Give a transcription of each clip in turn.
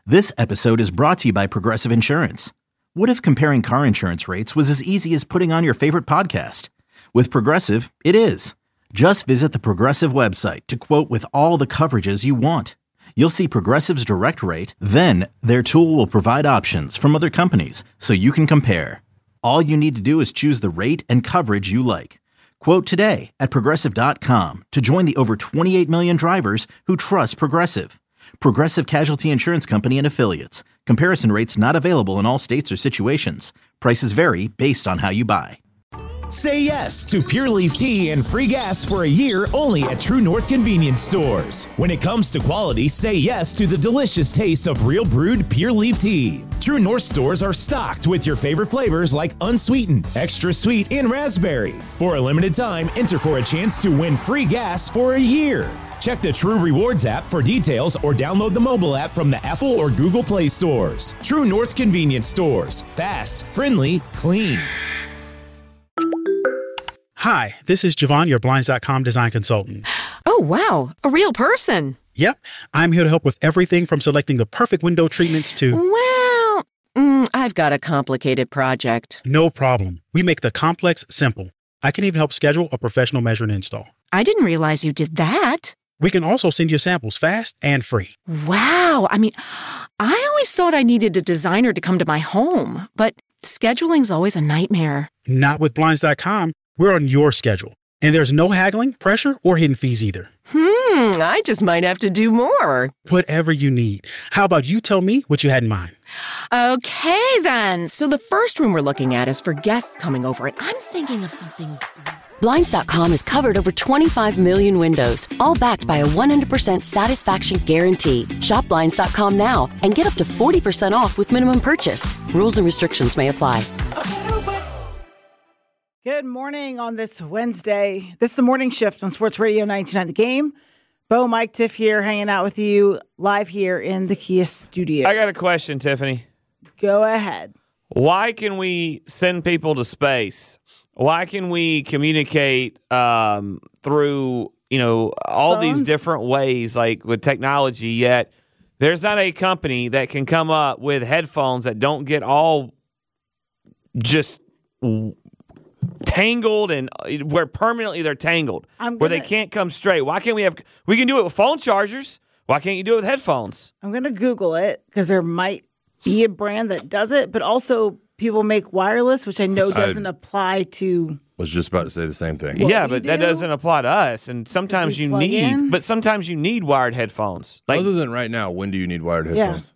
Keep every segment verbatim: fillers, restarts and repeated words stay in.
This episode is brought to you by Progressive Insurance. What if comparing car insurance rates was as easy as putting on your favorite podcast? With Progressive, it is. Just visit the Progressive website to quote with all the coverages you want. You'll see Progressive's direct rate, then their tool will provide options from other companies so you can compare. All you need to do is choose the rate and coverage you like. Quote today at progressive dot com to join the over twenty-eight million drivers who trust Progressive. Progressive Casualty Insurance Company and Affiliates. Comparison rates not available in all states or situations. Prices vary based on how you buy. Say yes to Pure Leaf Tea and free gas for a year only at True North Convenience Stores. When it comes to quality, say yes to the delicious taste of real brewed Pure Leaf Tea. True North stores are stocked with your favorite flavors like unsweetened, extra sweet, and raspberry. For a limited time, enter for a chance to win free gas for a year. Check the True Rewards app for details or download the mobile app from the Apple or Google Play stores. True North Convenience Stores. Fast, friendly, clean. Hi, this is Javon, your Blinds dot com design consultant. Oh, wow. A real person. Yep. I'm here to help with everything from selecting the perfect window treatments to... Well, mm, I've got a complicated project. No problem. We make the complex simple. I can even help schedule a professional measure and install. I didn't realize you did that. We can also send you samples fast and free. Wow. I mean, I always thought I needed a designer to come to my home, but scheduling's always a nightmare. Not with Blinds dot com. We're on your schedule, and there's no haggling, pressure, or hidden fees either. Hmm, I just might have to do more. Whatever you need. How about you tell me what you had in mind? Okay, then. So the first room we're looking at is for guests coming over, and I'm thinking of something... Blinds dot com has covered over twenty-five million windows, all backed by a one hundred percent satisfaction guarantee. Shop Blinds dot com now and get up to forty percent off with minimum purchase. Rules and restrictions may apply. Good morning on this Wednesday. This is the morning shift on Sports Radio ninety-nine The Game. Bo, Mike, Tiff here, hanging out with you live here in the Kia studio. I got a question, Tiffany. Go ahead. Why can we send people to space? Why can we communicate um, through, you know, all Phones? these different ways, like with technology, yet there's not a company that can come up with headphones that don't get all just tangled and where permanently they're tangled, I'm where gonna, they can't come straight. Why can't we have, we can do it with phone chargers. Why can't you do it with headphones? I'm going to Google it because there might be a brand that does it, but also people make wireless, which I know doesn't I apply to. Was just about to say the same thing. Yeah, but that doesn't apply to us. And sometimes you need, in? but sometimes you need wired headphones. Like, other than right now, when do you need wired headphones?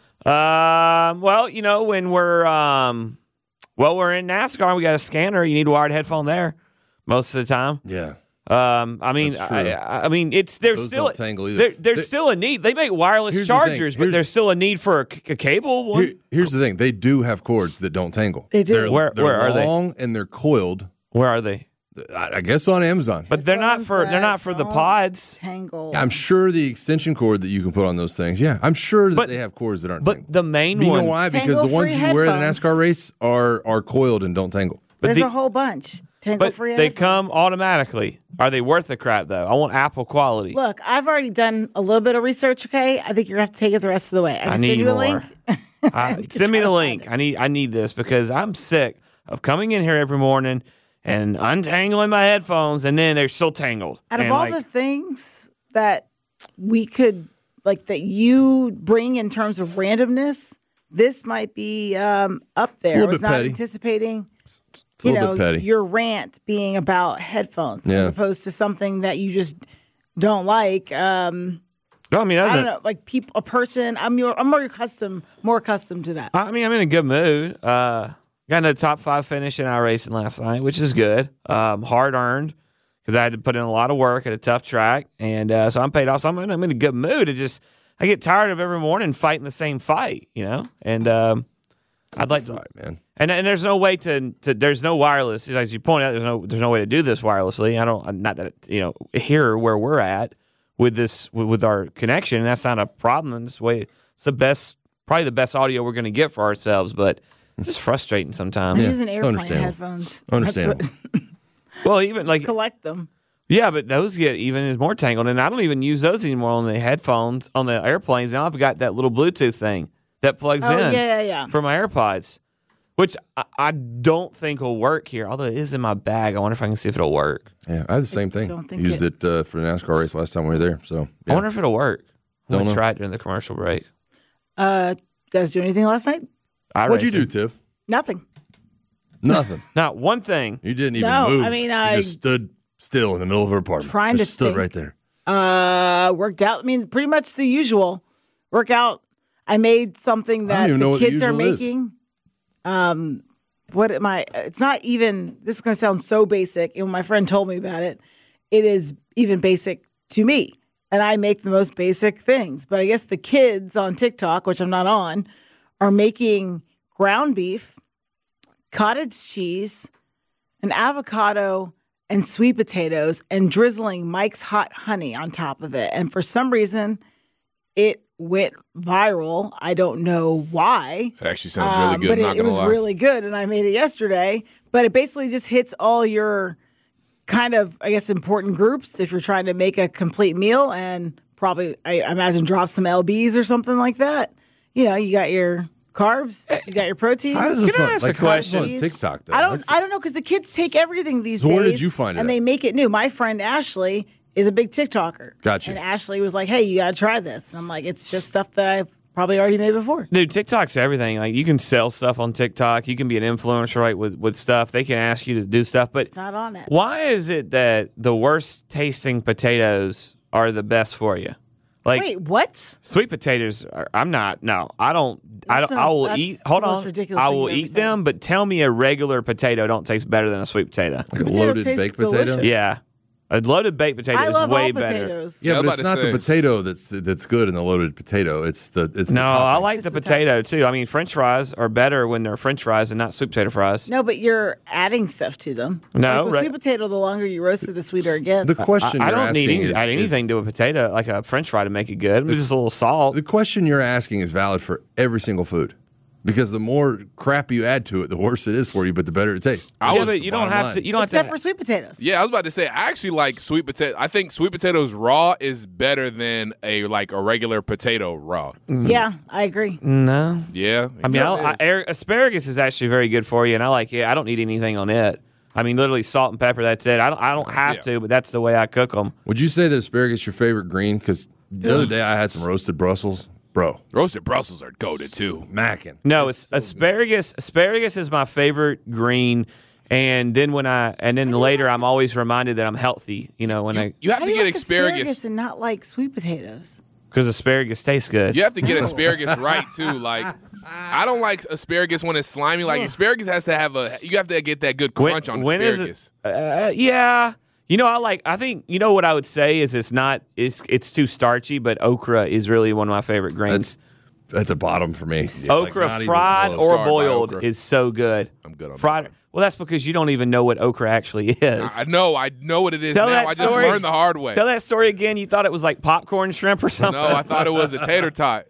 Yeah. Um, well, you know, when we're um, well, we're in NASCAR, we got a scanner. You need a wired headphone there most of the time. Yeah. Um, I mean, I, I mean, it's there's Those still don't tangle either. There, there's they, still a need. They make wireless the chargers, but there's still a need for a, a cable one. Here, here's the thing: they do have cords that don't tangle. They do. They're, where they're where are they? Long and they're coiled. Where are they? I, I guess on Amazon. But they're not for they're not for the pods. Tangle. I'm sure the extension cord that you can put on those things. Yeah, I'm sure that but, they have cords that aren't. But tangled. the main you one. You know why? Because the ones you headphones. wear at the NASCAR race are are coiled and don't tangle. But There's the, a whole bunch. Tangle but free they headphones. come automatically. Are they worth the crap though? I want Apple quality. Look, I've already done a little bit of research. Okay, I think you're gonna have to take it the rest of the way. I, I can need send you more. a link. I, send me the link. I need I need this because I'm sick of coming in here every morning and untangling my headphones, and then they're still tangled. Out of and all like, the things that we could like that you bring in terms of randomness, this might be um, up there. It's a little I was bit not petty. anticipating. It's a You little know, bit petty. your rant being about headphones Yeah. as opposed to something that you just don't like. Um, no, I mean, I other, don't know, like people, a person. I'm your, I'm more accustomed, more accustomed to that. I mean, I'm in a good mood. Uh, got into the top five finish in our racing last night, which is good. Um, hard earned because I had to put in a lot of work at a tough track, and uh, so I'm paid off. So I'm in, I'm in a good mood. It just I get tired of every morning fighting the same fight, you know, and. Um, I'd like Sorry, man. And and there's no way to, to there's no wireless, as you point out. There's no there's no way to do this wirelessly. I don't not that it, you know here where we're at with this with, with our connection. That's not a problem. This way, it's the best, probably the best audio we're going to get for ourselves. But it's just frustrating sometimes. I'm Yeah, using airplane understandable. headphones. Understandable. That's what- Well, even like collect them. Yeah, but those get even more tangled, and I don't even use those anymore on the headphones on the airplanes. Now I've got that little Bluetooth thing that plugs Oh, in yeah, yeah, yeah. for my AirPods, which I, I don't think will work here. Although it is in my bag, I wonder if I can see if it'll work. Yeah, I had the same thing. don't think Used it, uh, for the NASCAR race last time we were there. So yeah. I wonder if it'll work. I'm Don't gonna know. try it during the commercial break. Uh, you guys do anything last night? What'd you do, iRacing. Tiff? Nothing. Nothing. Not one thing. You didn't even No, move. I mean, you I- just stood still in the middle of her apartment. Trying just to stood think. right there. Uh, worked out. I mean, pretty much the usual workout. I made something I that don't even know the what the kids are usual is. making. Um, what am I? It's not even. This is going to sound so basic. And when my friend told me about it, it is even basic to me. And I make the most basic things. But I guess the kids on TikTok, which I'm not on, are making ground beef, cottage cheese, an avocado, and sweet potatoes, and drizzling Mike's Hot Honey on top of it. And for some reason, it went viral. I don't know why. It actually sounds really Um, good. but Not it, it gonna was lie. really good, and I made it yesterday. But it basically just hits all your kind of, I guess, important groups if you're trying to make a complete meal, and probably, I imagine, drop some L Bs or something like that. You know, you got your carbs, you got your protein. How does this Can I on, ask like, a how does this on question? TikTok, though? I don't, That's- I don't know, because the kids take everything these So days. where did you find it And at? they make it new. My friend Ashley is a big TikToker. Gotcha. And Ashley was like, "Hey, you got to try this." And I'm like, "It's just stuff that I've probably already made before." Dude, TikTok's everything. Like you can sell stuff on TikTok. You can be an influencer, right, with, with stuff. They can ask you to do stuff. But It's not on it. why is it that the worst tasting potatoes are the best for you? Like Wait, what? sweet potatoes are, I'm not. No, I don't. I That's don't. not- I will that's eat. the Hold most on. ridiculous I thing will you've ever eat said. them, but tell me a regular potato don't taste better than a sweet potato. Like a Potato loaded tastes baked potato? delicious. Yeah, a loaded baked potato I is love way all better. potatoes. Yeah, Yeah, but I'm it's about not to the say. potato that's that's good in the loaded potato. It's the it's the No, I toppings. like the It's the potato too. I mean, French fries are better when they're French fries and not sweet potato fries. No, but you're adding stuff to them. No, like with right. sweet potato, the longer you roast it, the sweeter it gets. The question I, I you're don't asking need any, is, add anything is- to a potato, like a French fry, to make it good. Just a little salt. The question you're asking is valid for every single food. Because the more crap you add to it, the worse it is for you, but the better it tastes. I yeah, was- but you don't bottom have line. to. You don't Except have for to. sweet potatoes. Yeah, I was about to say I actually like sweet potato. I think sweet potatoes raw is better than a like a regular potato raw. Yeah, I agree. No, Yeah, I mean, Yeah, I, I, it is. ar- asparagus is actually very good for you, and I like it. I don't need anything on it. I mean, literally salt and pepper. That's it. I don't. I don't have Yeah. to, but that's the way I cook them. Would you say that asparagus is your favorite green? Because the other day I had some roasted Brussels. Bro, roasted Brussels are goated too. mackin'. No, it's asparagus. Asparagus is my favorite green. And then when I and then later, I'm always reminded that I'm healthy. You know, when I You have How to do you get like asparagus. and not like sweet potatoes? because asparagus tastes good. You have to get asparagus right too. Like I don't like asparagus when it's slimy. Like asparagus has to have a. You have to get that good crunch on when is asparagus. it? Uh, yeah. You know, I like. I think you know what I would say is it's not. It's it's too starchy, but okra is really one of my favorite grains. That's at the bottom for me. Yeah, like, okra not even fried close. or Scarred by boiled okra. is so good. I'm good on fried. okra. Well, that's because you don't even know what okra actually is. I know. I know what it is Tell now. that I just story. learned the hard way. Tell that story again. You thought it was like popcorn shrimp or something. No, I thought it was a tater tot.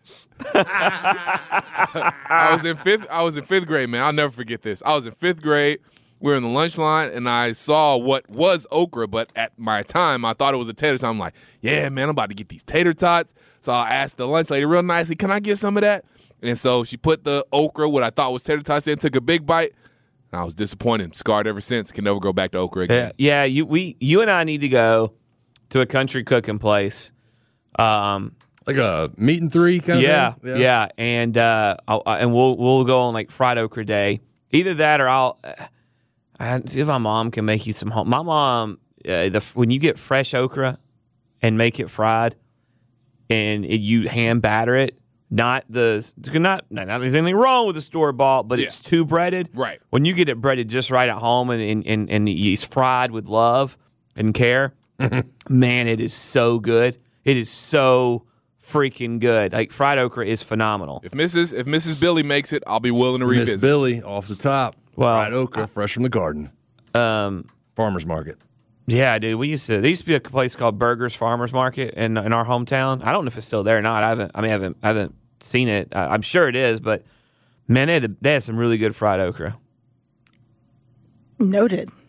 I was in fifth. I was in fifth grade, man. I'll never forget this. I was in fifth grade. We were in the lunch line, and I saw what was okra, but at my time, I thought it was a tater tot. I'm like, yeah, man, I'm about to get these tater tots. So I asked the lunch lady real nicely, can I get some of that? And so she put the okra, what I thought was tater tots in, took a big bite, and I was disappointed. Scarred ever since. Can never go back to okra Yeah, again. yeah. You we you and I need to go to a country cooking place. Um, Like a meat and three kind yeah, of thing? yeah, and uh, I'll, I- and we'll we'll go on like fried okra day. Either that or I'll. I see if my mom can make you some home. My mom, uh, the when you get fresh okra and make it fried, and it, you hand batter it, not the not not that there's anything wrong with the store bought, but Yeah. it's too breaded. Right. When you get it breaded just right at home and and and, and it's fried with love and care, man, it is so good. It is so freaking good. Like fried okra is phenomenal. If Missus If Missus Billy makes it, I'll be willing to Miss revisit. Billy off the top. Well, fried okra, fresh from the garden. Um, Farmer's market. yeah, dude. We used to. There used to be a place called Burgers Farmers Market in in our hometown. I don't know if it's still there or not. I haven't. I mean, I haven't. I haven't seen it. I, I'm sure it is, but man, they had, they had some really good fried okra. Noted.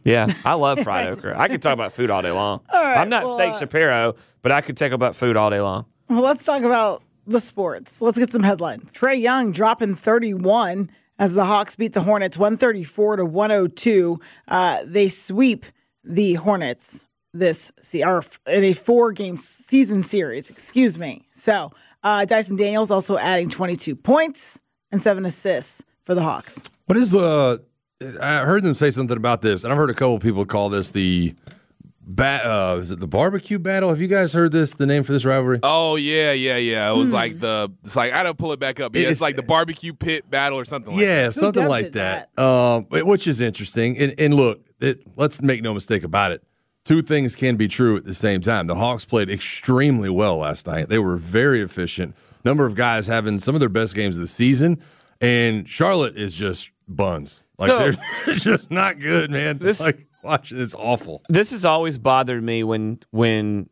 Yeah, I love fried okra. I could talk about food all day long. All right, I'm not well, Steak uh, Shapiro, but I could talk about food all day long. Well, let's talk about the sports. Let's get some headlines. Trae Young dropping thirty-one as the Hawks beat the Hornets one thirty-four to one oh two. Uh, they sweep the Hornets this se- or in a four-game season series. Excuse me. So uh, Dyson Daniels also adding twenty-two points and seven assists for the Hawks. What is the? I heard them say something about this, and I've heard a couple of people call this the. Ba- uh, is it the barbecue battle? Have you guys heard this? The name for this rivalry? Oh yeah, yeah, yeah. It was mm. like the. It's like I don't pull it back up. Yeah, it's, it's like the barbecue pit battle or something. like Yeah, that. something like that. that? Um, which is interesting. And, and look, it, let's make no mistake about it. Two things can be true at the same time. The Hawks played extremely well last night. They were very efficient. Number of guys having some of their best games of the season, and Charlotte is just buns. Like So- they're just not good, man. This- like. Watch, it's awful. This has always bothered me when when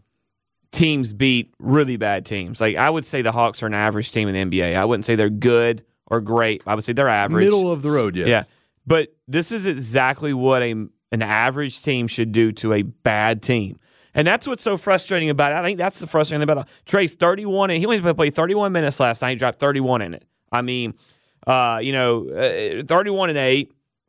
teams beat really bad teams. Like I would say the Hawks are an average team in the N B A. I wouldn't say they're good or great. I would say they're average. Middle of the road, yes. Yeah. But this is exactly what a an average team should do to a bad team. And that's what's so frustrating about it. I think that's the frustrating about it. Trey's thirty-one, and he went to play thirty-one minutes last night. He dropped thirty-one in it. I mean, uh, you know, uh, thirty-one and eight.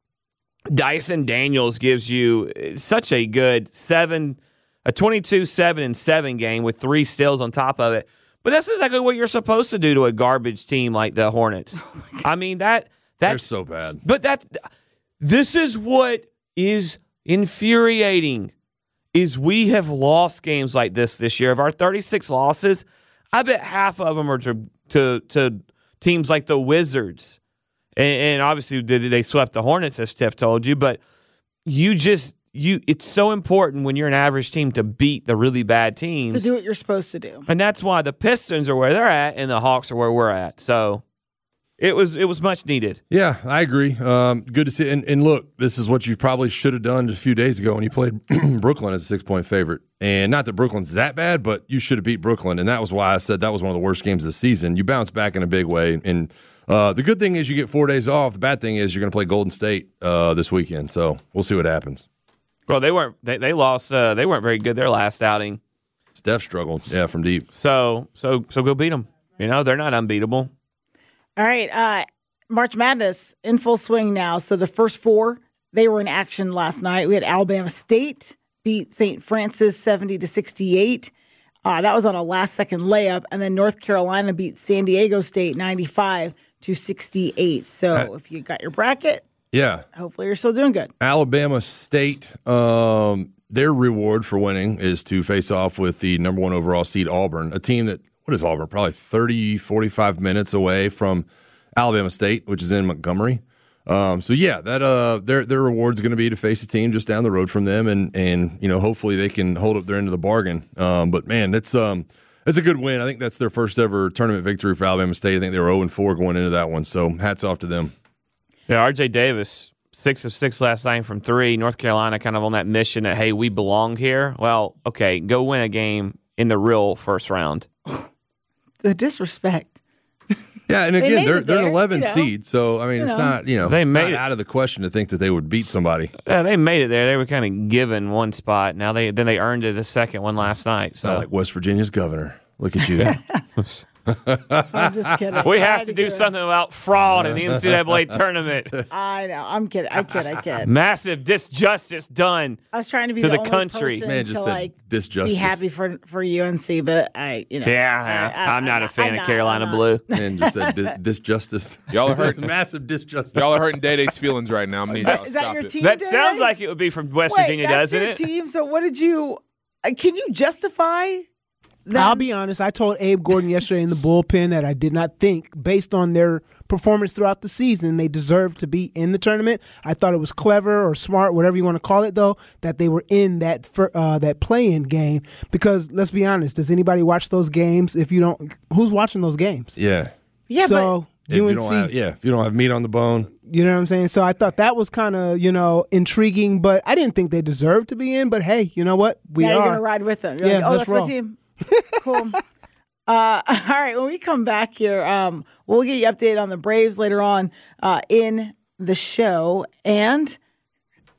Dyson Daniels gives you such a good seven, a twenty-two, seven, and seven game with three steals on top of it. But that's exactly what you're supposed to do to a garbage team like the Hornets. Oh I mean that that they're so bad. But that this is what is infuriating. Is we have lost games like this this year. Of our thirty-six losses, I bet half of them are to to, to teams like the Wizards. And, and obviously they swept the Hornets, as Steph told you. But you just you it's so important when you're an average team to beat the really bad teams. To do what you're supposed to do. And that's why the Pistons are where they're at and the Hawks are where we're at. So it was it was much needed. Yeah, I agree. Um, good to see. And, and look, this is what you probably should have done a few days ago when you played Brooklyn as a six-point favorite. And not that Brooklyn's that bad, but you should have beat Brooklyn. And that was why I said that was one of the worst games of the season. You bounce back in a big way. And uh, the good thing is you get four days off. The bad thing is you're going to play Golden State uh, this weekend. So we'll see what happens. Well, they weren't. They, they lost. Uh, they weren't very good their last outing. Steph struggled. Yeah, from deep. So so so go beat them. You know they're not unbeatable. All right, uh, March Madness in full swing now. So the first four, they were in action last night. We had Alabama State beat Saint Francis seventy to sixty-eight. Uh, that was on a last-second layup. And then North Carolina beat San Diego State ninety-five to sixty-eight. So uh, if you got your bracket, yeah, hopefully you're still doing good. Alabama State, um, their reward for winning is to face off with the number one overall seed Auburn, a team that, what is Auburn, probably thirty, forty-five minutes away from Alabama State, which is in Montgomery. Um, so, yeah, that uh, their their reward's going to be to face a team just down the road from them, and, and you know, hopefully they can hold up their end of the bargain. Um, but, man, that's um, it's a good win. I think that's their first ever tournament victory for Alabama State. I think they were oh and four going into that one, so hats off to them. Yeah, R J Davis, six of six last night from three. North Carolina kind of on that mission that, hey, we belong here. Well, okay, go win a game in the real first round. The disrespect. Yeah, and They again, made they're it they're an there, eleven you know. seed, so I mean, You it's know. not you know They it's made not it. out of the question to think that they would beat somebody. Yeah, they made it there. They were kind of given one spot. Now they then they earned it the second one last night. So Not like West Virginia's governor. Look at you. I'm just kidding. we I have had to get do it. something about fraud in the N C double A tournament. I know. I'm kidding. I kid. I kid. Massive disjustice done. I was trying to be To the, the only country. person Man just to said like disjustice. be happy for for U N C, but I, you know, Yeah, I, I, I'm not I, a fan I'm of not, Carolina I'm not. Blue. Man just said dis- disjustice. Y'all are That's hurting. massive disjustice. Y'all are hurting Day Day's feelings right now. I'm gonna need y'all to Is that stop your it. team? That Day sounds Day? like it would be from West Wait, Virginia, that's doesn't your it? team. So what did you? Uh, can you justify? Them? I'll be honest. I told Abe Gordon yesterday in the bullpen that I did not think, based on their performance throughout the season, they deserved to be in the tournament. I thought it was clever or smart, whatever you want to call it, though, that they were in that fir- uh, that play-in game. Because let's be honest, does anybody watch those games? If you don't, who's watching those games? Yeah. Yeah, so If U N you C, don't have, yeah, if you don't have meat on the bone. you know what I'm saying? So I thought that was kind of, you know, intriguing, but I didn't think they deserved to be in. But hey, you know what? We but now are. you're gonna ride with them. You're Yeah, like, oh, let's that's roll. my team. Cool. Uh, all right, when we come back here, um, we'll get you updated on the Braves later on uh, in the show. And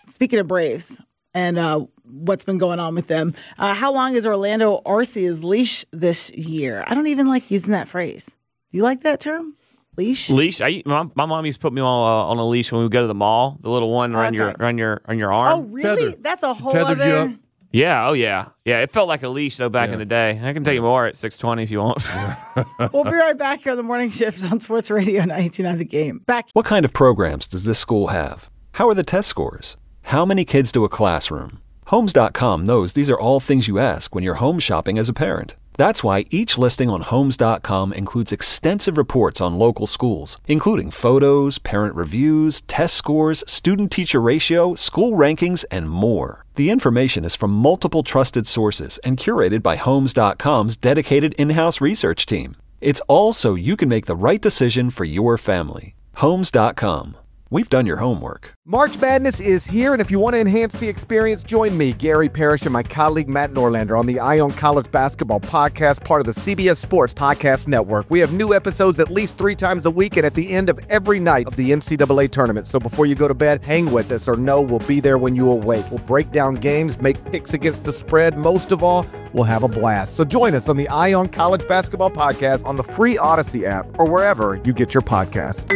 speaking of Braves and uh, what's been going on with them, uh, how long is Orlando Arcia's leash this year? I don't even like using that phrase. Do you like that term? Leash? Leash. I, my, my mom used to put me on, uh, on a leash when we would go to the mall. The little one around Okay. your around your on your arm. Oh, really? Tether. That's a whole Tethered other. you up? Yeah. Oh, yeah. Yeah. It felt like a leash though back Yeah. in the day. I can tell you more at six twenty if you want. We'll be right back here on the morning shift on Sports Radio ninety-two point nine The Game. Back. What kind of programs does this school have? How are the test scores? How many kids to a classroom? Homes dot com knows these are all things you ask when you're home shopping as a parent. That's why each listing on Homes dot com includes extensive reports on local schools, including photos, parent reviews, test scores, student-teacher ratio, school rankings, and more. The information is from multiple trusted sources and curated by Homes dot com's dedicated in-house research team. It's all so you can make the right decision for your family. Homes dot com. We've done your homework. March Madness is here, and if you want to enhance the experience, join me, Gary Parrish, and my colleague Matt Norlander on the Ion College Basketball Podcast, part of the C B S Sports Podcast Network. We have new episodes at least three times a week and at the end of every night of the N C double A tournament. So before you go to bed, hang with us or know we'll be there when you awake. We'll break down games, make picks against the spread. Most of all, we'll have a blast. So join us on the Ion College Basketball Podcast on the free Odyssey app or wherever you get your podcasts.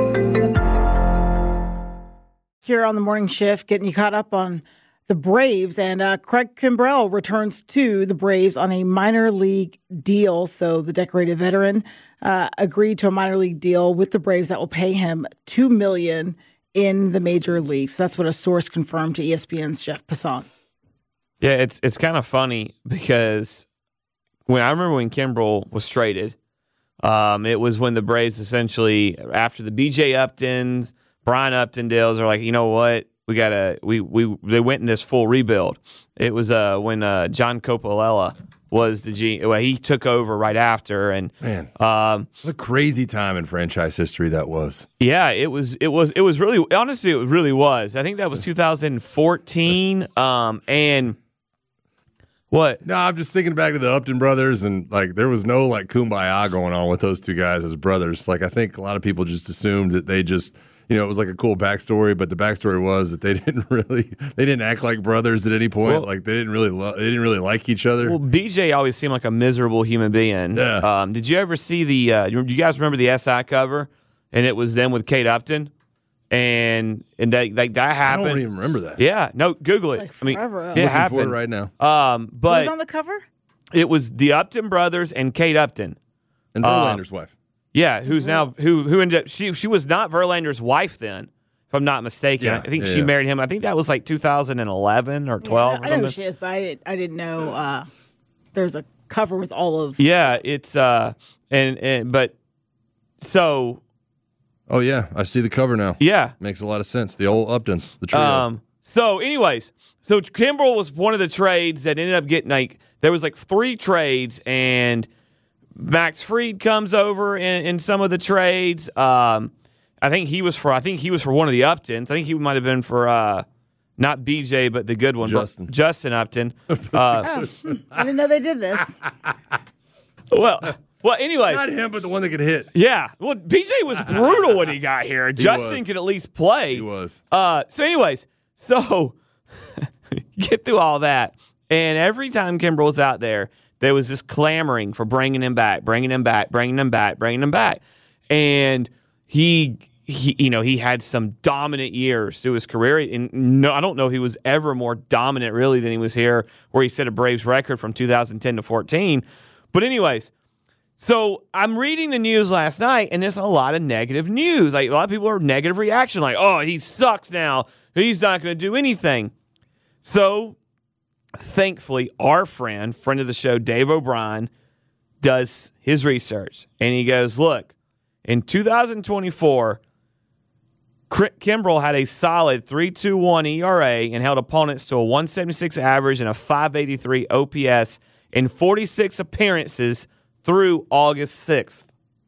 Here on the morning shift, getting you caught up on the Braves. And uh, Craig Kimbrell returns to the Braves on a minor league deal. So the decorated veteran uh, agreed to a minor league deal with the Braves that will pay him two million dollars in the major leagues. So that's what a source confirmed to E S P N's Jeff Passan. Yeah, it's it's kind of funny because when I remember when Kimbrel was traded, um, it was when the Braves essentially, after the B J Uptons, Brian Upton deals, are like, you know what, we gotta we we they went in this full rebuild. It was uh when uh, John Coppola was the G. Well, he took over right after, and Man, um, what a crazy time in franchise history that was. yeah, it was it was it was really honestly it really was. I think that was two thousand fourteen, um, and what? No, I'm just thinking back to the Upton brothers, and like there was no like kumbaya going on with those two guys as brothers. Like I think a lot of people just assumed that they just. You know, it was like a cool backstory, but the backstory was that they didn't really, they didn't act like brothers at any point. Well, like they didn't really, lo- they didn't really like each other. Well, B J always seemed like a miserable human being. Yeah. Um, did you ever see the? Uh, you guys remember the S I cover? And it was them with Kate Upton, and and that like that happened. I don't even remember that. Yeah, no, Google it. Like I mean, forever it ago. Looking happened for it right now. Um, but Who's on the cover? it was the Upton brothers and Kate Upton. And Verlander's wife. Yeah, who's now who who ended up she she was not Verlander's wife then. If I'm not mistaken, Yeah, I think yeah, she yeah. married him. I think that was like two thousand eleven or twelve. Yeah, or I know who something. she is, but I didn't, I didn't know uh, there's a cover with all of. Yeah, it's uh, and and but so Oh yeah, I see the cover now. yeah. Makes a lot of sense. The old Uptons, the trio. Um. So, anyways, so Kimbrel was one of the trades that ended up getting like there was like three trades, and Max Fried comes over in, in some of the trades. Um. I think he was for. I think he was for one of the Uptons. I think he might have been for uh, not B J, but the good one, Justin. but Justin Upton. Uh, Oh, I didn't know they did this. well, well. Anyways, Not him, but the one that could hit. yeah. Well, B J was brutal when he got here. Justin was. could at least play. He was. Uh. So, anyways, so get through all that, and every time Kimbrel was out there, there was this clamoring for bringing him back, bringing him back, bringing him back, bringing him back, and he. He, you know, he had some dominant years through his career, and no, I don't know if he was ever more dominant really than he was here, where he set a Braves record from two thousand ten to fourteen. But anyways, so I'm reading the news last night, and there's a lot of negative news. Like a lot of people are negative reaction, like, "Oh, he sucks now. He's not going to do anything." So, thankfully, our friend, friend of the show, Dave O'Brien, does his research, and he goes, "Look, in two thousand twenty-four." Kimbrel had a solid three point two one E R A and held opponents to a one seventy-six average and a five eighty-three O P S in forty-six appearances through August sixth.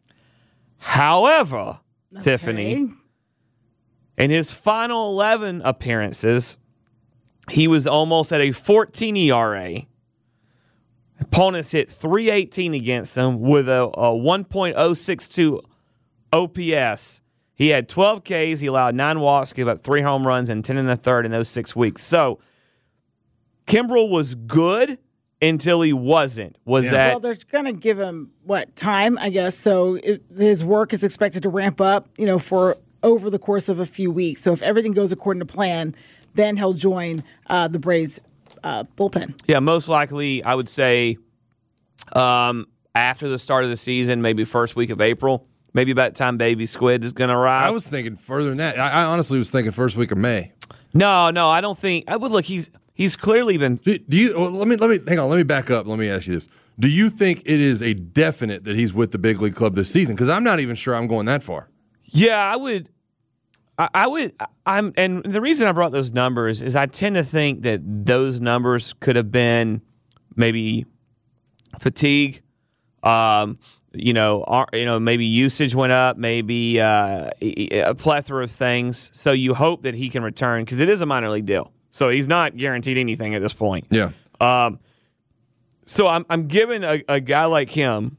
However, okay. Tiffany, in his final eleven appearances, he was almost at a fourteen E R A. Opponents hit three eighteen against him with a, a one point oh six two O P S. He had twelve Ks. He allowed nine walks, gave up three home runs, and ten in the third in those six weeks. So Kimbrel was good until he wasn't. Was yeah. that? Well, they're going to give him, what, time, I guess. So it, his work is expected to ramp up, you know, for over the course of a few weeks. So if everything goes according to plan, then he'll join uh, the Braves uh, bullpen. Yeah, most likely, I would say um, after the start of the season, maybe first week of April. Maybe about the time Baby Squid is going to arrive. I was thinking further than that. I, I honestly was thinking first week of May. No, no, I don't think. I would look. He's he's clearly been. Do, do you? Well, let me let me hang on. Let me back up. Let me ask you this: do you think it is a definite that he's with the big league club this season? Because I'm not even sure I'm going that far. Yeah, I would. I, I would. I'm, and the reason I brought those numbers is I tend to think that those numbers could have been maybe fatigue. Um, You know, our, you know, maybe usage went up, maybe uh, a plethora of things. So you hope that he can return because it is a minor league deal. So he's not guaranteed anything at this point. Yeah. Um. So I'm I'm giving a, a guy like him,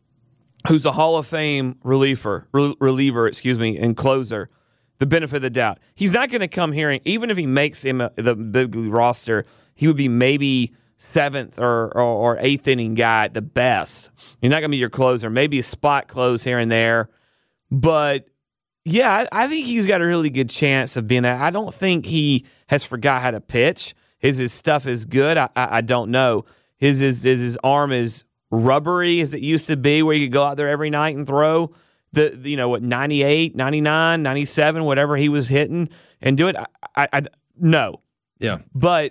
who's a Hall of Fame reliever, re- reliever, excuse me, and closer, the benefit of the doubt. He's not going to come here, and even if he makes him a, the big league roster, he would be maybe seventh or, or, or eighth inning guy at the best. You're not going to be your closer. Maybe a spot close here and there. But, yeah, I, I think he's got a really good chance of being that. I don't think he has forgot how to pitch. His, his stuff is good. I, I, I don't know. His, his, his arm is rubbery as it used to be where you could go out there every night and throw. The, the you know, what, ninety-eight, ninety-nine, ninety-seven, whatever he was hitting and do it. I, I, I no. Yeah. But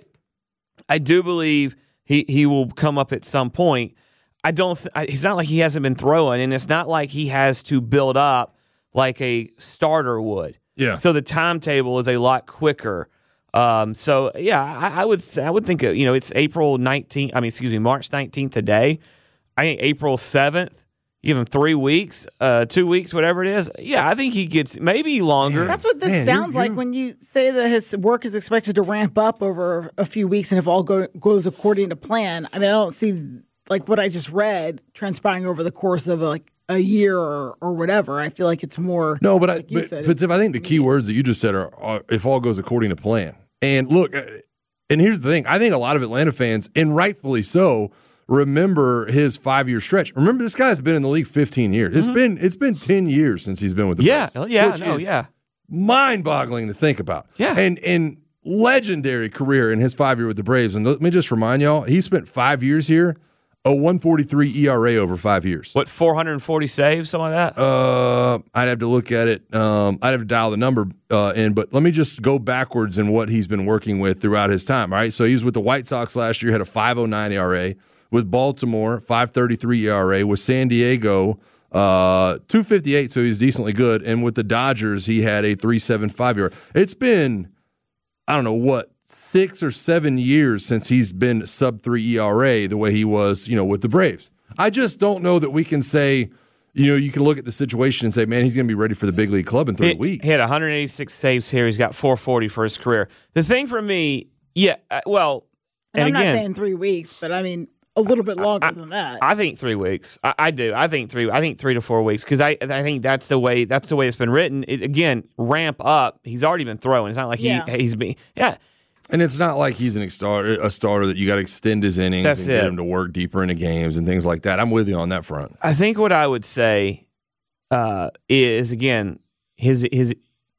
I do believe he, he will come up at some point. I don't. Th- it's not like he hasn't been throwing, and it's not like he has to build up like a starter would. Yeah. So the timetable is a lot quicker. Um, so yeah, I, I would. I would think. You know, it's April nineteenth. I mean, excuse me, March nineteenth today. I think April seventh. Give him three weeks, uh, two weeks, whatever it is. Yeah, I think he gets maybe longer. That's what this Man, sounds you're, like you're... when you say that his work is expected to ramp up over a few weeks, and if all go, goes according to plan. I mean, I don't see like what I just read transpiring over the course of like a year or, or whatever. I feel like it's more. No, but like I. you But, said, but Tiff, I think the key words that you just said are, are if all goes according to plan. And look, and here's the thing: I think a lot of Atlanta fans, and rightfully so, remember his five-year stretch. Remember, this guy's been in the league fifteen years. Mm-hmm. It's been it's been ten years since he's been with the yeah, Braves. Yeah, which no, is yeah. mind-boggling to think about. Yeah. And and legendary career in his five-year with the Braves. And let me just remind y'all, he spent five years here, a one forty-three E R A over five years. What, four hundred forty saves, something like that? Uh, I'd have to look at it. Um, I'd have to dial the number uh, in, but let me just go backwards in what he's been working with throughout his time, all right? So he was with the White Sox last year, had a five oh nine E R A. With Baltimore, five thirty-three E R A. With San Diego, uh, two fifty-eight, so he's decently good. And with the Dodgers, he had a three seventy-five E R A. It's been, I don't know what, six or seven years since he's been sub three E R A the way he was, you know, with the Braves. I just don't know that we can say, you know, you can look at the situation and say, man, he's going to be ready for the big league club in three he, weeks. He had one hundred eighty-six saves here. He's got four forty for his career. The thing for me, yeah, uh, well, and, and I'm again, not saying three weeks, but I mean a little bit longer I, than that. I think three weeks. I, I do. I think three. I think three to four weeks because I I think that's the way that's the way it's been written. It, again, ramp up. He's already been throwing. It's not like yeah. he he's been yeah. And it's not like he's an starter, a starter that you got to extend his innings That's and it. get him to work deeper into games and things like that. I'm with you on that front. I think what I would say uh, is again his his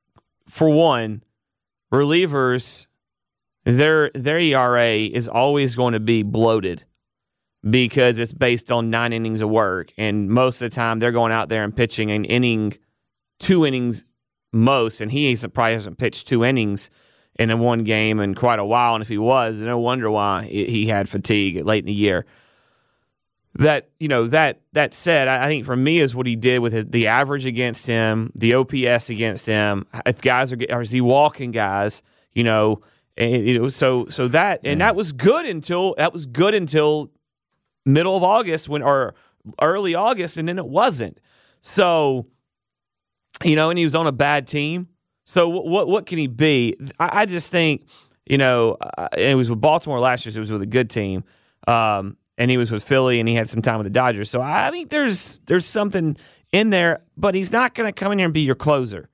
for one, relievers their their E R A is always going to be bloated because it's based on nine innings of work, and most of the time they're going out there and pitching an inning, two innings most, and he probably hasn't pitched two innings in a one game in quite a while, and if he was, no wonder why he had fatigue late in the year. That you know that that said, I think for me is what he did with his, the average against him, the O P S against him. If guys are, or is he walking guys? You know, and, you know, so so that and that was good until that was good until middle of August when or early August, and then it wasn't. So you know, and he was on a bad team. So what what can he be? I, I just think you know, uh, it was with Baltimore last year. So it was with a good team. Um, And he was with Philly, and he had some time with the Dodgers. So I think there's there's something in there, but he's not going to come in here and be your closer.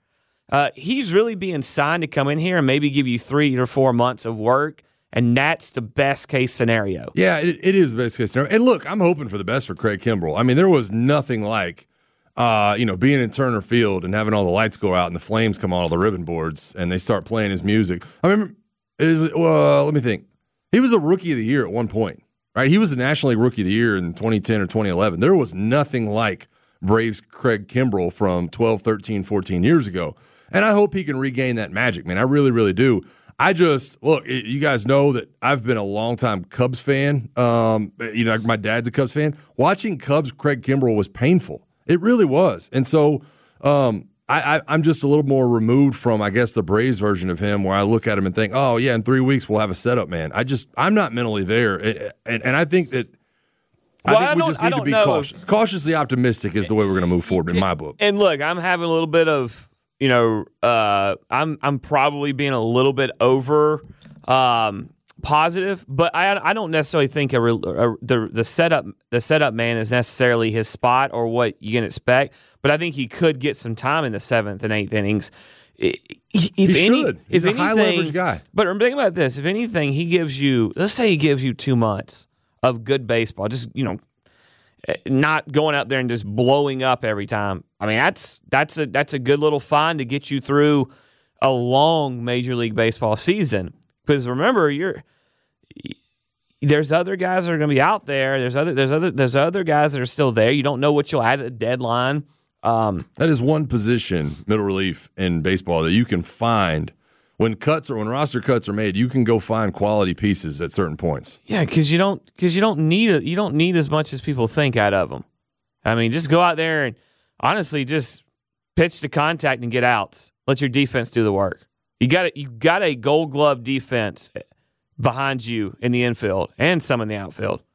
Uh, he's really being signed to come in here and maybe give you three or four months of work, and that's the best case scenario. Yeah, it, it is the best case scenario. And look, I'm hoping for the best for Craig Kimbrell. I mean, there was nothing like, uh, you know, being in Turner Field and having all the lights go out and the flames come on all the ribbon boards and they start playing his music. I remember, it was, well, let me think. He was a Rookie of the Year at one point, right? He was the National League Rookie of the Year in twenty ten or twenty eleven. There was nothing like Braves Craig Kimbrell from twelve, thirteen, fourteen years ago. And I hope he can regain that magic, man. I really, really do. I just, look, you guys know that I've been a longtime Cubs fan. Um, you know, my dad's a Cubs fan. Watching Cubs Craig Kimbrell was painful. It really was. And so um, I, I, I'm just a little more removed from, I guess, the Braves version of him where I look at him and think, oh, yeah, in three weeks we'll have a setup, man. I just, I'm not mentally there. And, and, and I think that Well, I think I we just need to be know. cautious. Cautiously optimistic is the way we're going to move forward in my book. And look, I'm having a little bit of, you know, uh, I'm I'm probably being a little bit over um, positive, but I I don't necessarily think a, a, the the setup the setup man is necessarily his spot or what you can expect. But I think he could get some time in the seventh and eighth innings. If he any, should. He's if a high anything, leverage guy. But think about this: if anything, he gives you, let's say, he gives you two months of good baseball, just you know. Not going out there and just blowing up every time. I mean, that's that's a that's a good little find to get you through a long Major League Baseball season. Because remember, you're there's other guys that are going to be out there. There's other there's other there's other guys that are still there. You don't know what you'll add at the deadline. Um, that is one position, middle relief in baseball, that you can find. When cuts or when roster cuts are made, you can go find quality pieces at certain points. Yeah, because you don't because you don't need a, you don't need as much as people think out of them. I mean, just go out there and honestly just pitch to contact and get outs. Let your defense do the work. You got you got a Gold Glove defense behind you in the infield and some in the outfield.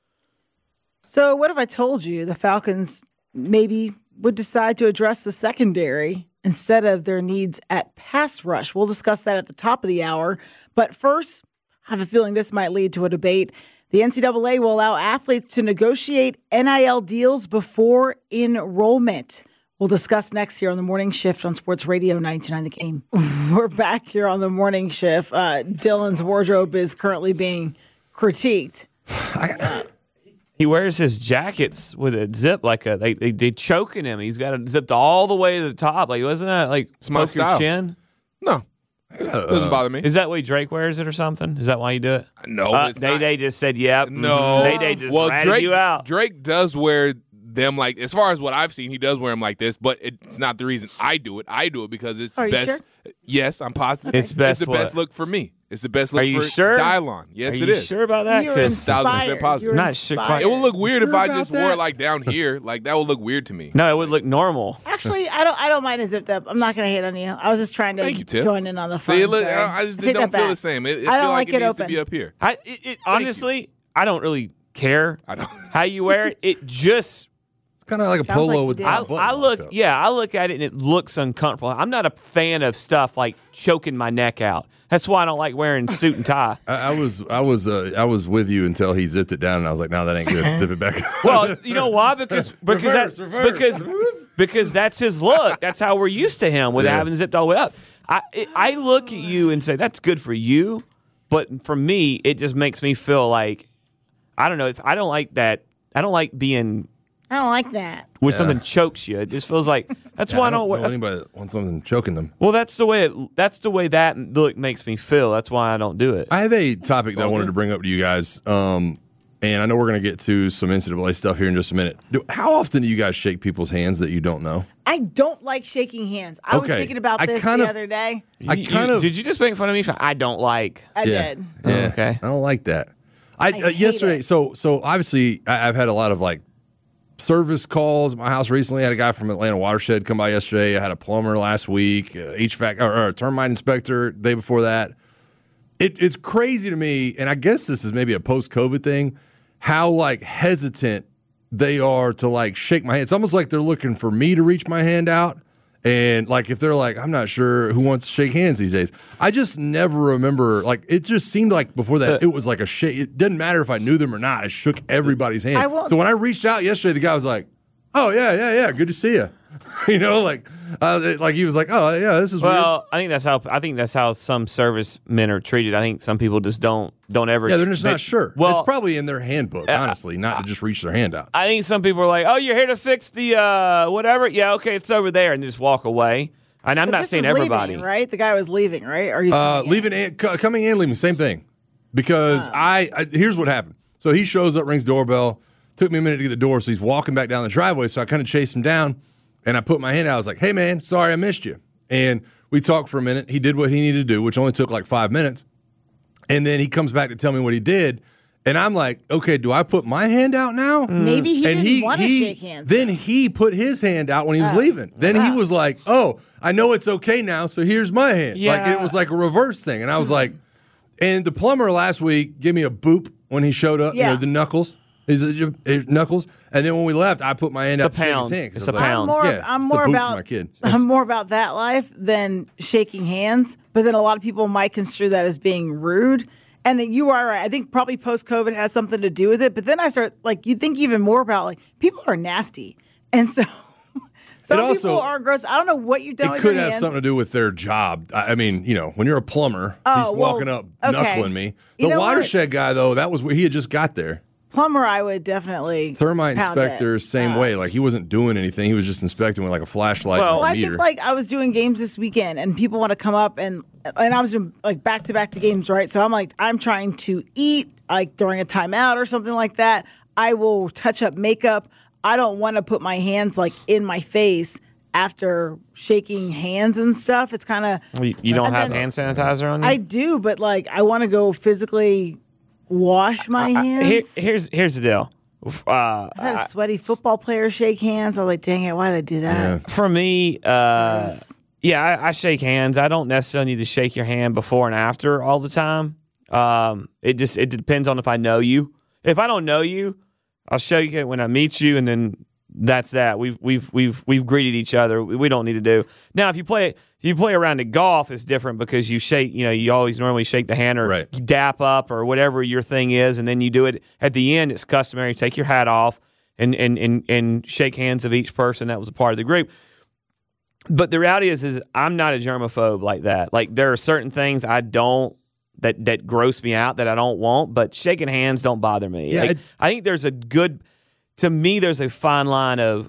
So, what if I told you the Falcons maybe would decide to address the secondary instead of their needs at pass rush? We'll discuss that at the top of the hour. But first, I have a feeling this might lead to a debate. The N C double A will allow athletes to negotiate N I L deals before enrollment. We'll discuss next here on the Morning Shift on Sports Radio ninety-two point nine The Game. We're back here on the Morning Shift. Uh, Dylan's wardrobe is currently being critiqued. Uh, He wears his jackets with a zip, like a they they, they choking him. He's got it zipped all the way to the top. Like wasn't that like it's my poke your style. chin? No, it doesn't bother me. Is that why Drake wears it or something? Is that why you do it? No, uh, it's Day not. Day just said, "Yep." No, Day Day just well, ratted Drake, you out. Drake does wear them like, as far as what I've seen, he does wear them like this. But it's not the reason I do it. I do it because it's Are you best. sure? Yes, I'm positive. Okay. It's best It's the what? best look for me. It's the best look Are you for sure? Dylon. Yes, Are it you is. sure about that? You're 'Cause- Thousand percent inspired. positive. You're Not sure inspired. It would look weird Sure if I about just that? wore it like down here. Like that would look weird to me. no, it would look normal. Actually, I don't. I don't mind a zipped up. I'm not going to hate on you. I was just trying to Thank you, Tiff. join in on the fun. See, it look, so I just take don't that feel back. the same. It, it I don't feel like like it it needs open. to be up here. I it, it, honestly, I don't really care I don't. how you wear it. It just It's kind of like a Sounds polo like you with the did. I, top button I look, locked up. yeah, I look at it and it looks uncomfortable. I'm not a fan of stuff like choking my neck out. That's why I don't like wearing suit and tie. I, I was I was uh, I was with you until he zipped it down, and I was like, "No, that ain't good. Zip it back up." Well, you know why? Because because Reverse, that, reverse. because because that's his look. That's how we're used to him with Yeah. having zipped all the way up. I I look at you and say that's good for you, but for me, it just makes me feel like I don't know. If I don't like that, I don't like being I don't like that. when Yeah. something chokes you. It just feels like that's Yeah, why I I don't. don't wear, know anybody that wants something choking them. Well, that's the way it. That's the way that look makes me feel. That's why I don't do it. I have a topic that I wanted to bring up to you guys, um, and I know we're going to get to some N C double A stuff here in just a minute. Do, how often do you guys shake people's hands that you don't know? I don't like shaking hands. I was Okay. thinking about I this kind the of- other day. I You- kind you- of did you just make fun of me for I don't like? I yeah, did. yeah. Oh, okay. I don't like that. I, uh, hate yesterday. it. So so obviously I, I've had a lot of like service calls at my house recently. I had a guy from Atlanta Watershed come by yesterday. I had a plumber last week, uh, H V A C or, or a termite inspector the day before that. It, it's crazy to me, and I guess this is maybe a post-COVID thing, how like hesitant they are to like shake my hand. It's almost like they're looking for me to reach my hand out. And like if they're like, I'm not sure who wants to shake hands these days. I just never remember, like it just seemed like before that it was like a shake. It didn't matter if I knew them or not. I shook everybody's hand. I won't- So when I reached out yesterday, the guy was like, oh yeah, yeah, yeah, good to see you. You know, like uh, like he was like, oh yeah, this is well, weird. I think that's how I think that's how some servicemen are treated. I think some people just don't don't ever. Yeah, they're just they, not sure. Well, it's probably in their handbook, uh, honestly, not to just reach their hand out. I think some people are like, "Oh, you're here to fix the uh, whatever." Yeah, okay, it's over there, and just walk away. And I'm But not this saying was everybody. leaving, right? The guy was leaving, right? Or he's Uh, coming in? leaving and c- coming and leaving, same thing. Because I, I here's what happened. So he shows up, rings doorbell. Took me a minute to get the door, so he's walking back down the driveway. So I kind of chased him down, and I put my hand out. I was like, "Hey man, sorry I missed you." And we talked for a minute. He did what he needed to do, which only took like five minutes. And then he comes back to tell me what he did. And I'm like, okay, do I put my hand out now? Maybe he and didn't he, want to he, shake hands. Then he put his hand out when he was Oh. leaving. Then he Wow. was like, oh, I know it's okay now, so here's my hand. Like Yeah. it was like a reverse thing. And I was like, and the plumber last week gave me a boop when he showed up, Yeah. you know, the knuckles. His, his knuckles, and then when we left, I put my hand It's up a to shake pound. his hand. 'cause It's I was a like, pound. I'm more, Yeah, I'm it's a more boot for about my kid. I'm more about that life than shaking hands. But then a lot of people might construe that as being rude. And you are right. I think probably post COVID has something to do with it. But then I start like you think even more about like people are nasty, and so some It also- people are gross. I don't know what you've done It with could your have hands. something to do with their job. I I mean, you know, when you're a plumber, Oh, he's well, walking up okay. knuckling me. The You know what? watershed guy, though, that was where he had just got there. Plumber, I would definitely Termite pound inspector, it. same Uh, way. Like he wasn't doing anything. He was just inspecting with like a flashlight Well, and Well, a I meter. think like I was doing games this weekend, and people want to come up and and I was doing like back to back to games, right? So I'm like I'm trying to eat like during a timeout or something like that. I will touch up makeup. I don't want to put my hands like in my face after shaking hands and stuff. It's kind of You, you don't And have then- hand sanitizer on you. I do, but like I want to go physically wash my hands. Here, here's here's the deal. Uh, I had a sweaty football player shake hands. I was like, dang it, why did I do that? For me, uh, Gross. yeah, I, I shake hands. I don't necessarily need to shake your hand before and after all the time. Um, it just it depends on if I know you. If I don't know you, I'll shake it when I meet you, and then that's that. We've we've we've we've greeted each other. We don't need to do now. If you play if you play around at golf, it's different because you shake. You know, you always normally shake the hand or Right. dap up or whatever your thing is, and then you do it at the end. It's customary. Take your hat off and and and and shake hands of each person that was a part of the group. But the reality is, is I'm not a germaphobe like that. Like there are certain things I don't that that gross me out that I don't want, but shaking hands don't bother me. Yeah, Like, it- I think there's a good. To me, there's a fine line of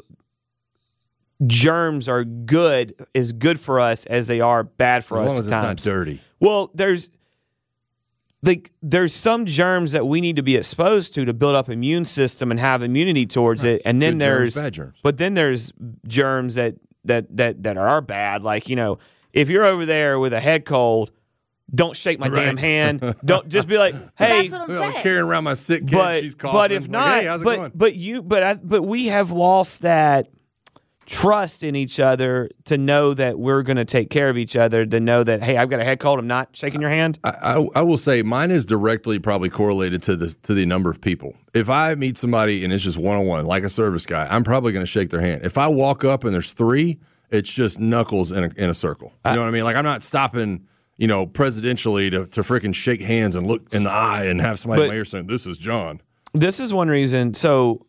germs are good, as good for us as they are bad for as us. long at as it's not times. dirty. Well, there's like there's some germs that we need to be exposed to to build up immune system and have immunity towards it, and then Good germs, there's bad germs. but then there's germs that that that that are bad. Like you know, if you're over there with a head cold, don't shake my Right. damn hand. Don't just be like, hey. That's what I'm You know, saying. carrying around my sick kid, But she's coughing. but if Like, not, hey, how's it but going? but you but I, but we have lost that trust in each other to know that we're going to take care of each other. To know that hey, I've got a head cold. I'm not shaking your hand. I, I, I will say mine is directly probably correlated to the to the number of people. If I meet somebody and it's just one on one, like a service guy, I'm probably going to shake their hand. If I walk up and there's three, it's just knuckles in a, in a circle. You know what I mean? Like I'm not stopping, you know, presidentially to to freaking shake hands and look in the eye and have somebody But- in my ear saying, "This is John." This is one reason. So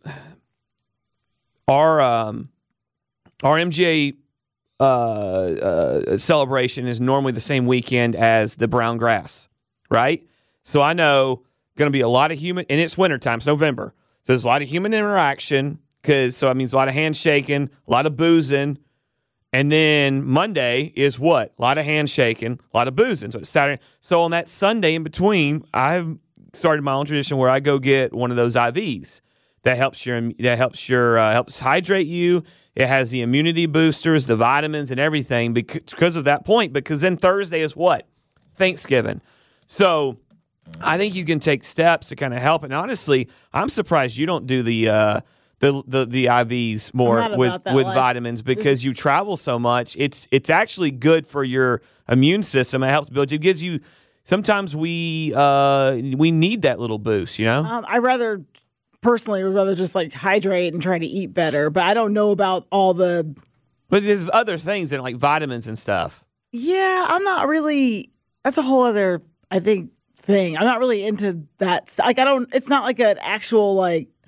our um, our M G A uh, uh, celebration is normally the same weekend as the brown grass, right? So I know going to be a lot of human, and it's wintertime, it's November. So there's a lot of human interaction because so it means a lot of handshaking, a lot of boozing. And then Monday is what? A lot of handshaking, a lot of boozing. So it's Saturday. So on that Sunday in between, I've started my own tradition where I go get one of those I Vs that helps your that helps your uh, helps hydrate you. It has the immunity boosters, the vitamins, and everything because of that point. Because then Thursday is what? Thanksgiving. So I think you can take steps to kind of help. And honestly, I'm surprised you don't do the uh, the, the the I Vs more I'm not with about that with life. vitamins because you travel so much. It's it's actually good for your immune system. It helps build you. It gives you. Sometimes we uh, we need that little boost. You know. Um, I rather personally would rather just like hydrate and try to eat better, but I don't know about all the. But there's other things than like vitamins and stuff. Yeah, I'm not really. That's a whole other, I think, thing. I'm not really into that. Like, I don't. It's not like an actual like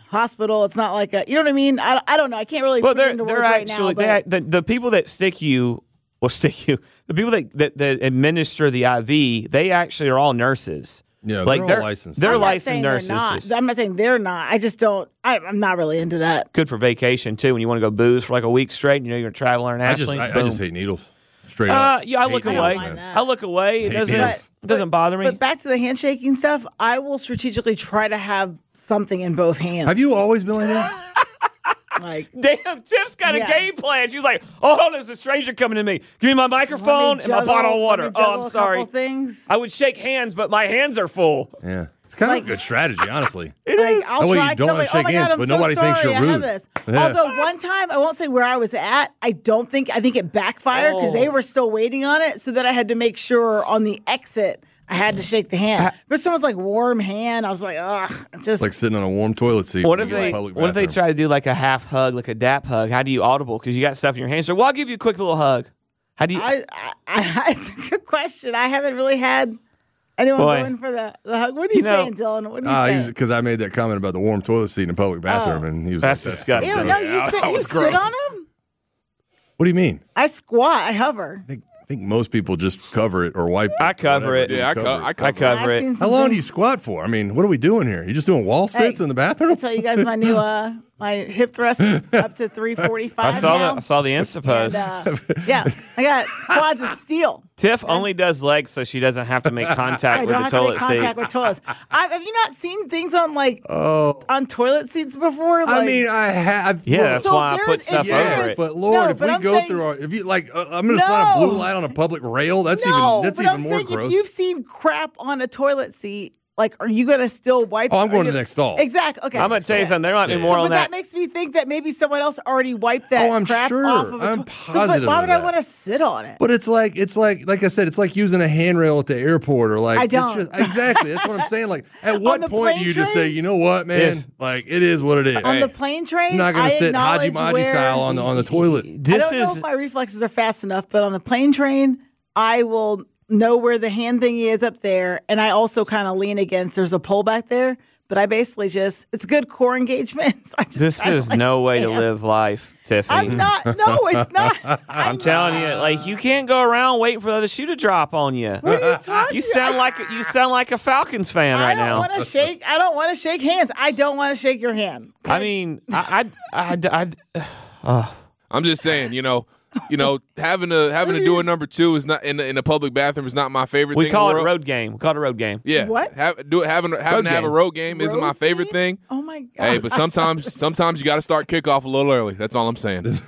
hospital. It's not like a, you know what I mean? I, I don't know. I can't really Well, put it they're into they're words actually right now. they, the the people that stick you will stick you. The people that, that that administer the I V, they actually are all nurses. Yeah, like they're they're all licensed. They're I'm not licensed saying they're nurses. not. I'm not saying they're not. I just don't. I, I'm not really into that. Good for vacation too. When you want to go booze for like a week straight, and you know you're going to travel I internationally. just I, I just hate needles. Straight Uh, up. yeah, I Hate look needles, away. man. that. I look away. It Hate doesn't needles. it doesn't bother me. But back to the handshaking stuff, I will strategically try to have something in both hands. Have you always been like that? Like, Damn, Tiff's got Yeah. a game plan. She's like, oh, there's a stranger coming to me. Give me my microphone and my juggle- bottle of let me water. juggle Oh, a I'm sorry. couple things. I would shake hands, but my hands are full. Yeah. It's kind of a good strategy, honestly. It Like, is. I'll That way you try. don't no, have like, to shake oh my hands, God, I'm but so nobody thinks sorry you're I have rude. this. Yeah. Although one time, I won't say where I was at. I don't think I think it backfired because Oh. they were still waiting on it, so that I had to make sure on the exit I had to shake the hand. But someone's like warm hand. I was like, ugh, just It's like sitting on a warm toilet seat. What when if you get they a public What if they bathroom. try to do like a half hug, like a dap hug? How do you audible? Because you got stuff in your hands. So, well, I'll give you a quick little hug. How do you? I, I, I, it's a good question. I haven't really had anyone Boy. going for the, the hug. What are you, You know- saying, Dylan? What are you Ah, saying? because I made that comment about the warm toilet seat in a public bathroom, Oh. and he was That's like, disgusting. Ew, so no, you gross." sit, That you was sit gross. on them? What do you mean? I squat. I hover. I think, I think most people just cover it or wipe. I cover whatever it. they Yeah, I, co- I I cover. cover I've it. seen How some long do things- you squat for? I mean, what are we doing here? You just doing wall sits Hey, in the bathroom? I'll tell you guys my new uh my hip thrust is up to three forty-five I saw now. the I saw the Insta post. And, uh, yeah, I got quads of steel. Tiff only does legs so she doesn't have to make contact I with don't the have to toilet make contact seat. with toilets. I, have you not seen things on like Oh, on toilet seats before? I Like, mean, I have. Yeah, that's So why I there's- put stuff if over there's- it. Yes, but Lord, No, if but we I'm go saying- through our, if you like, uh, I'm going to sign a blue No. light on a public rail. That's no, even that's but even I'm more saying gross. if you've seen crap on a toilet seat, like, are you gonna still wipe? Oh, I'm are going to you- the next stall. Exactly. Okay. I'm gonna tell you Yeah. something. There might be Yeah. more So, on but that. that. makes me think that maybe someone else already wiped that Oh, I'm crap sure. off of a I'm to- positive So, but why of would I that. want to sit on it? But it's like it's like like I said, it's like using a handrail at the airport or like I it's don't. just- exactly. That's what I'm saying. Like, at what the point do plane you just say, train? you know what, man? Like, it is what it is. On the plane train, I'm not going I to sit Haji acknowledge Maji where- style on the on the toilet. I This don't know is if my reflexes are fast enough, but on the plane train, I will know where the hand thingy is up there, and I also kind of lean against. There's a pole back there, but I basically just it's good core engagement. So I just this kinda is like no way to stand. live life, Tiffany. I'm not. No, it's not. I'm I'm telling you, like you can't go around waiting for the other shoe to drop on you. What are you talking? You sound like a, you sound like a Falcons fan I right don't now. want to shake. I don't want to shake hands. I don't want to shake your hand. I mean, I, I, I, I, uh, I'm just saying, you know, you know, having to having to do a number two is not in in a public bathroom is not my favorite. we thing call in it the a world. road game. We call it a road game. Yeah, What? Have, do having having Road to have a game. road game isn't my Road favorite game? thing. Oh my god. Hey, but sometimes sometimes you got to start kickoff a little early. That's all I'm saying.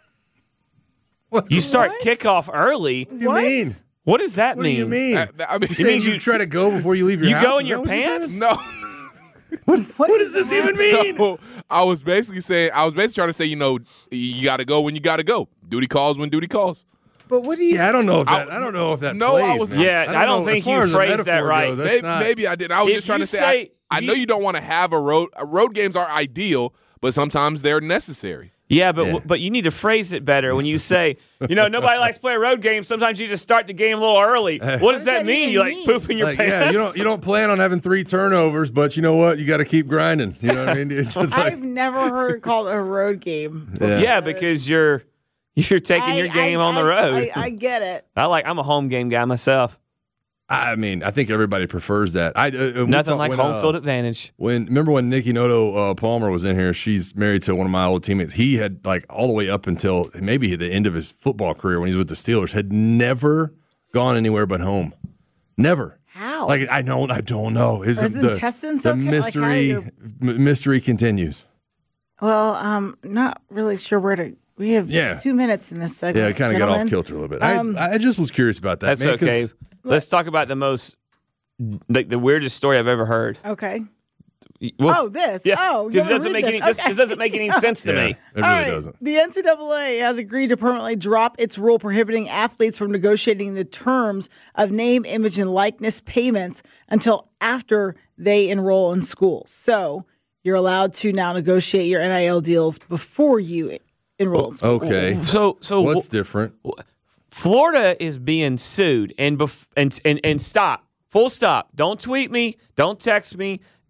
You start What? kickoff early. What do you What? mean? What does that What do mean? you mean? I, I mean, You mean you try to go before you leave your You house? go in Is your that what you're pants? saying? no. What does this even mean? No, I was basically saying I was basically trying to say, you know, you got to go when you got to go. Duty calls when duty calls. But what do you? Yeah, I don't know if that. I- I, don't know if that. No, I plays, was- man. Yeah, I don't know. think As far you as the phrased that metaphor right. goes, that's Maybe, not- maybe I did. I was If just trying you to say, say- I, I know you- you don't want to have a road. uh, Road games are ideal, but sometimes they're necessary. Yeah, but Yeah. but you need to phrase it better when you say, you know, nobody likes to play a road game. Sometimes you just start the game a little early. What does does that that mean? even You like mean? poop in your Like, pants? yeah, you don't you don't plan on having three turnovers, but you know what? You got to keep grinding. You know what I mean? It's just like I've never heard it called a road game. Yeah. Yeah, because you're you're taking I- your game I- on the I- road. I, I get it. I like. I'm a home game guy myself. I mean, I think everybody prefers that. I uh, uh, we Nothing talk- like when, home uh, field advantage. When remember when Nikki Noto uh, Palmer was in here? She's married to one of my old teammates. He had like all the way up until maybe the end of his football career when he was with the Steelers, had never gone anywhere but home. Never. How? Like I don't, I don't know. Is Or is it the the intestines the okay? Like, how do mystery you- m- mystery continues? Well, um, not really sure where to. We have Yeah. two minutes in this segment. Yeah, it kind of got off gentlemen. kilter a little bit. Um, I I just was curious about that. That's man, 'cause- okay. Let's talk about the most, like the weirdest story I've ever heard. Okay. Well, Oh, this. yeah, Oh, you because it wanna doesn't read make any. this? This, Okay. this doesn't make any sense to Yeah, me. it really All right. doesn't. The N C double A has agreed to permanently drop its rule prohibiting athletes from negotiating the terms of name, image, and likeness payments until after they enroll in school. So you're allowed to now negotiate your N I L deals before you enroll in school. Okay. So so What's wh- different? Florida is being sued and bef- and and and stop. Full stop. Don't tweet me. Don't text me.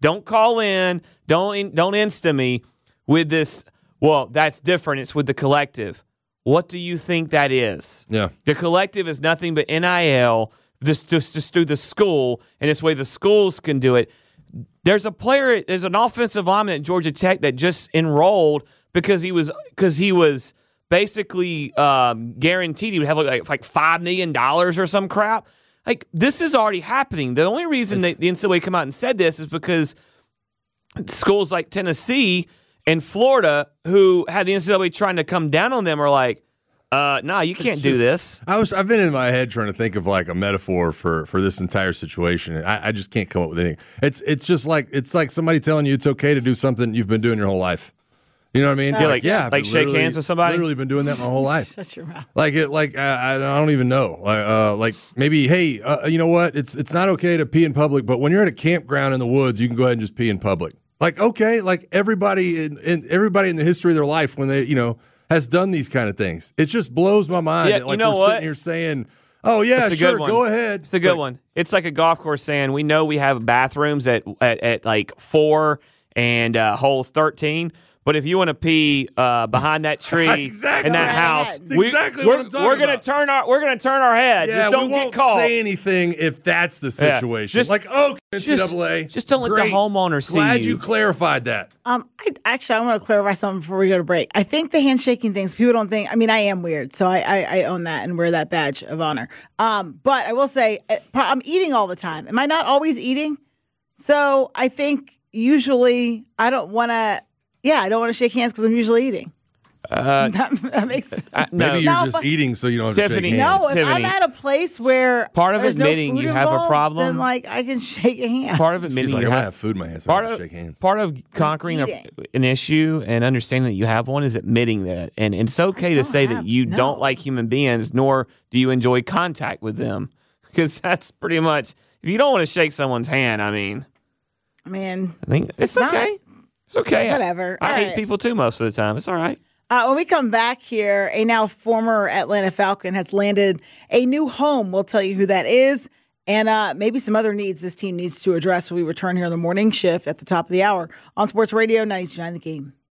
Don't call in. Don't don't insta me with this. Well, that's different. It's with the collective. What do you think that is? Yeah. The collective is nothing but N I L, just, just, just through the school, and this way the schools can do it. There's a player, there's an offensive lineman at Georgia Tech that just enrolled because he was because he was basically um, guaranteed he would have like, like five million dollars or some crap. Like, this is already happening. The only reason they, the N C double A come out and said this is because schools like Tennessee and Florida, who had the N C double A trying to come down on them, are like, uh, nah, you can't It's do just- this. I was I've been in my head trying to think of like a metaphor for for this entire situation. And I, I just can't come up with anything. It's it's just like it's like somebody telling you it's okay to do something you've been doing your whole life. You know what I mean? Yeah, like- yeah, I've like been shake literally- hands with somebody? Literally been doing that my whole life. Shut your mouth. Like it, like I, I don't even know. Like, uh, like maybe, hey, uh, you know what? It's it's not okay to pee in public, but when you're at a campground in the woods, you can go ahead and just pee in public. Like, okay, like everybody in, in everybody in the history of their life when they, you know, has done these kind of things. It just blows my mind. Yeah, that, like you know we're what? sitting here saying, oh yeah, It's a sure, good one. go ahead. It's a good Like, one. It's like a golf course saying, we know we have bathrooms at at, at like four and uh, holes thirteen. But if you want to pee uh, behind that tree Exactly. in that Right. house, That's we, exactly we're, what I'm talking we're gonna about. turn our we're gonna turn our head. Yeah, Just don't we won't get caught. say anything if that's the Yeah. situation. Just- like, oh, N C double A, just- just don't let the great. homeowner see Glad you. you clarified that. Um, I actually I want to clarify something before we go to break. I think the handshaking things, people don't think. I mean, I am weird, so I I, I own that and wear that badge of honor. Um, but I will say, uh, I'm eating all the time. Am I not always eating? So I think usually I don't want to. Yeah, I don't want to shake hands because I'm usually eating. Uh, that, that makes sense. uh, no. Maybe you're No, just but- eating so you don't have to Tiffany, shake hands. No, if Tiffany. I'm at a place where Part of there's admitting no food you have a involved, problem- then like I can shake a hand. part of admitting She's like, you I don't have have food in my hands, so I part don't of have to shake hands. part of conquering a, eating. an issue and understanding that you have one is admitting that, and, and it's okay to don't say have- that you no. don't like human beings, nor do you enjoy contact with them, because that's pretty much if you don't want to shake someone's hand. I mean, I mean, I think it's not- okay. It's okay. Whatever. I, I All hate right. people too most of the time. It's all right. Uh, when we come back here, a now former Atlanta Falcon has landed a new home. We'll tell you who that is and uh, maybe some other needs this team needs to address when we return here on the morning shift at the top of the hour on Sports Radio ninety-two point nine The Game.